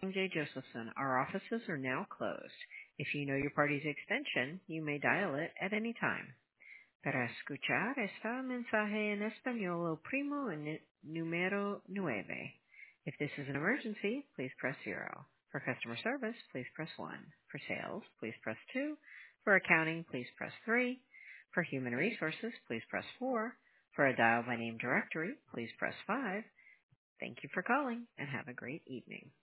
calling J. Josephson. Our offices are now closed. If you know your party's extension, you may dial it at any time. Para escuchar esta mensaje en español, oprimo el número 9. If this is an emergency, please press 0. For customer service, please press 1. For sales, please press 2. For accounting, please press 3. For human resources, please press 4. For a dial by name directory, please press 5. Thank you for calling and have a great evening.